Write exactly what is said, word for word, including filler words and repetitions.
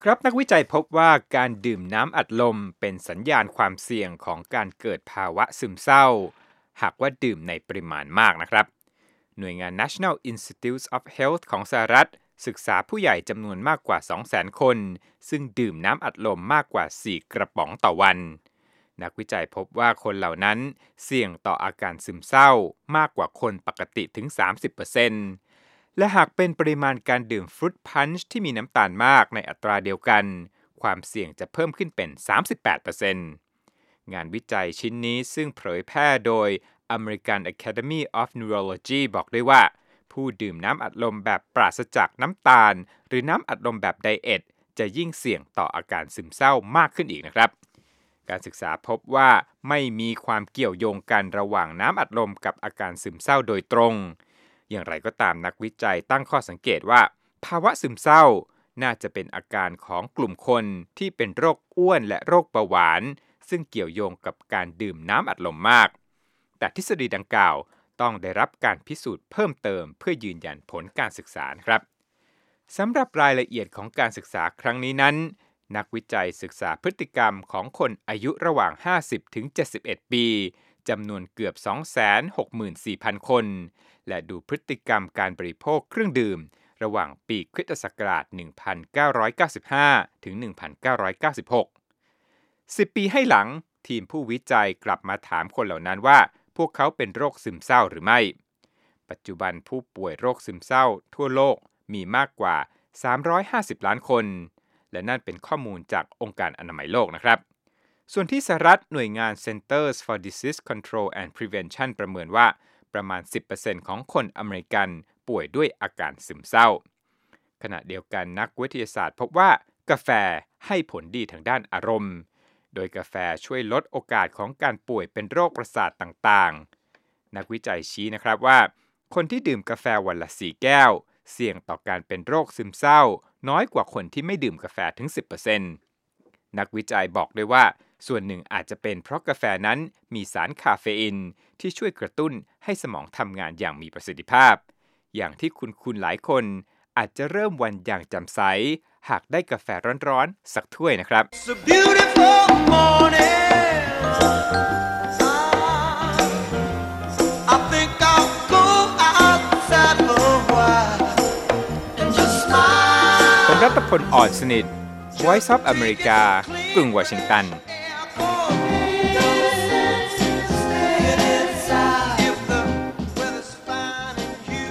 ครับนักวิจัยพบว่าการดื่มน้ำอัดลมเป็นสัญญาณความเสี่ยงของการเกิดภาวะซึมเศร้าหากว่าดื่มในปริมาณมากนะครับหน่วยงาน National Institutes of Health ของสหรัฐศึกษาผู้ใหญ่จำนวนมากกว่า สองแสน คนซึ่งดื่มน้ำอัดลมมากกว่า สี่ กระป๋องต่อวันนักวิจัยพบว่าคนเหล่านั้นเสี่ยงต่ออาการซึมเศร้ามากกว่าคนปกติถึง สามสิบเปอร์เซ็นต์ และหากเป็นปริมาณการดื่มฟรุตพันช์ที่มีน้ำตาลมากในอัตราเดียวกันความเสี่ยงจะเพิ่มขึ้นเป็น สามสิบแปดเปอร์เซ็นต์ งานวิจัยชิ้นนี้ซึ่งเผยแพร่โดย American Academy of Neurology บอกด้วยว่าผู้ดื่มน้ำอัดลมแบบปราศจากน้ำตาลหรือน้ำอัดลมแบบไดเอทจะยิ่งเสี่ยงต่ออาการซึมเศร้ามากขึ้นอีกนะครับการศึกษาพบว่าไม่มีความเกี่ยวโยงกันระหว่างน้ำอัดลมกับอาการซึมเศร้าโดยตรงอย่างไรก็ตามนักวิจัยตั้งข้อสังเกตว่าภาวะซึมเศร้าน่าจะเป็นอาการของกลุ่มคนที่เป็นโรคอ้วนและโรคเบาหวานซึ่งเกี่ยวโยงกับการดื่มน้ำอัดลมมากแต่ทฤษฎีดังกล่าวต้องได้รับการพิสูจน์เพิ่มเติมเพื่อยืนยันผลการศึกษานะครับสำหรับรายละเอียดของการศึกษาครั้งนี้นั้นนักวิจัยศึกษาพฤติกรรมของคนอายุระหว่าง ห้าสิบถึงเจ็ดสิบเอ็ด ปีจำนวนเกือบ สองแสนหกหมื่นสี่พัน คนและดูพฤติกรรมการบริโภคเครื่องดื่มระหว่างปีคริสตศักราช หนึ่งพันเก้าร้อยเก้าสิบห้า ถึง หนึ่งพันเก้าร้อยเก้าสิบหก สิบ ปีให้หลังทีมผู้วิจัยกลับมาถามคนเหล่านั้นว่าพวกเขาเป็นโรคซึมเศร้าหรือไม่ปัจจุบันผู้ป่วยโรคซึมเศร้าทั่วโลกมีมากกว่าสามร้อยห้าสิบล้านคนและนั่นเป็นข้อมูลจากองค์การอนามัยโลกนะครับส่วนที่สหรัฐหน่วยงาน Centers for Disease Control and Prevention ประเมินว่าประมาณ สิบเปอร์เซ็นต์ ของคนอเมริกันป่วยด้วยอาการซึมเศร้าขณะเดียวกันนักวิทยาศาสตร์พบว่ากาแฟให้ผลดีทางด้านอารมณ์โดยกาแฟช่วยลดโอกาสของการป่วยเป็นโรคประสาทต่างๆนักวิจัยชี้นะครับว่าคนที่ดื่มกาแฟวันละสี่แก้วเสี่ยงต่อการเป็นโรคซึมเศร้าน้อยกว่าคนที่ไม่ดื่มกาแฟถึง สิบเปอร์เซ็นต์ นักวิจัยบอกด้วยว่าส่วนหนึ่งอาจจะเป็นเพราะกาแฟนั้นมีสารคาเฟอีนที่ช่วยกระตุ้นให้สมองทำงานอย่างมีประสิทธิภาพอย่างที่คุณคุณหลายคนอาจจะเริ่มวันอย่างแจ่มใสหากได้กาแฟร้อนๆสักถ้วยนะครับ It's a beautiful morning. I think I'll go outside for a while and just smile. ผมรัตพล อ่อนสนิท Voice of America กรุงวอชิงตัน